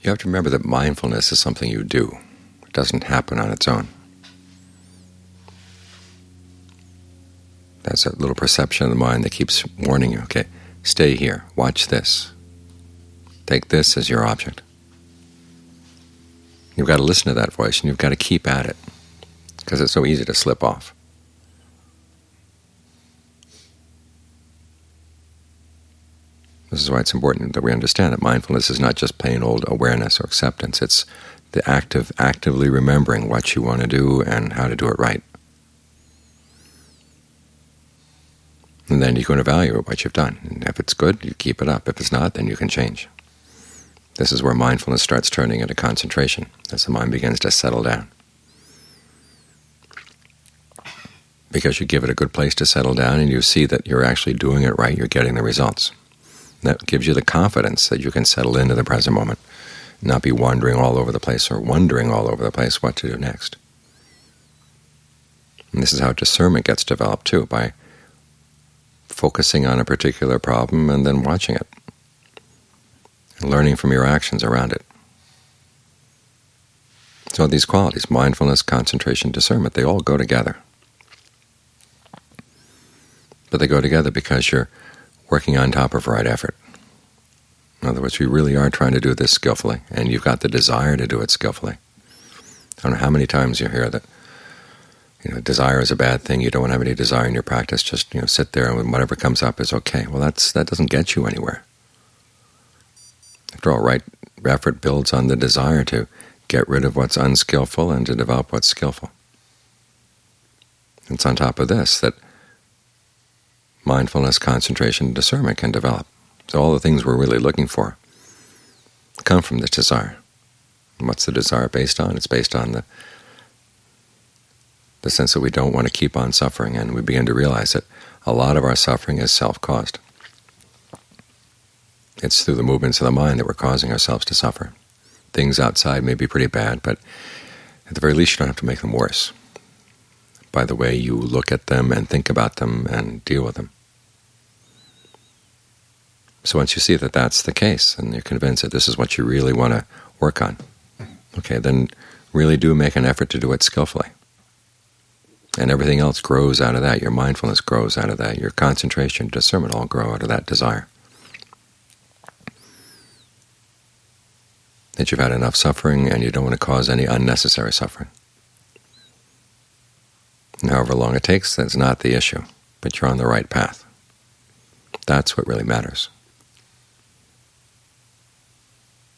You have to remember that mindfulness is something you do. It doesn't happen on its own. That's a little perception of the mind that keeps warning you, okay, stay here, watch this. Take this as your object. You've got to listen to that voice, and you've got to keep at it, because it's so easy to slip off. This is why it's important that we understand that mindfulness is not just plain old awareness or acceptance. It's the act of actively remembering what you want to do and how to do it right. And then you can evaluate what you've done. And if it's good, you keep it up. If it's not, then you can change. This is where mindfulness starts turning into concentration, as the mind begins to settle down. Because you give it a good place to settle down and you see that you're actually doing it right, you're getting the results. That gives you the confidence that you can settle into the present moment, not be wandering all over the place or wondering all over the place what to do next. And this is how discernment gets developed too, by focusing on a particular problem and then watching it, and learning from your actions around it. So these qualities, mindfulness, concentration, discernment, they all go together. But they go together because you're working on top of right effort. In other words, you really are trying to do this skillfully, and you've got the desire to do it skillfully. I don't know how many times you hear that desire is a bad thing, you don't want to have any desire in your practice, just sit there and whatever comes up is okay. Well, that doesn't get you anywhere. After all, right effort builds on the desire to get rid of what's unskillful and to develop what's skillful. It's on top of this that mindfulness, concentration, and discernment can develop. So all the things we're really looking for come from this desire. And what's the desire based on? It's based on the sense that we don't want to keep on suffering, and we begin to realize that a lot of our suffering is self-caused. It's through the movements of the mind that we're causing ourselves to suffer. Things outside may be pretty bad, but at the very least you don't have to make them worse by the way you look at them and think about them and deal with them. So once you see that that's the case, and you're convinced that this is what you really want to work on, okay, then really do make an effort to do it skillfully. And everything else grows out of that. Your mindfulness grows out of that. Your concentration, discernment all grow out of that desire. That you've had enough suffering and you don't want to cause any unnecessary suffering. And however long it takes, that's not the issue, but you're on the right path. That's what really matters.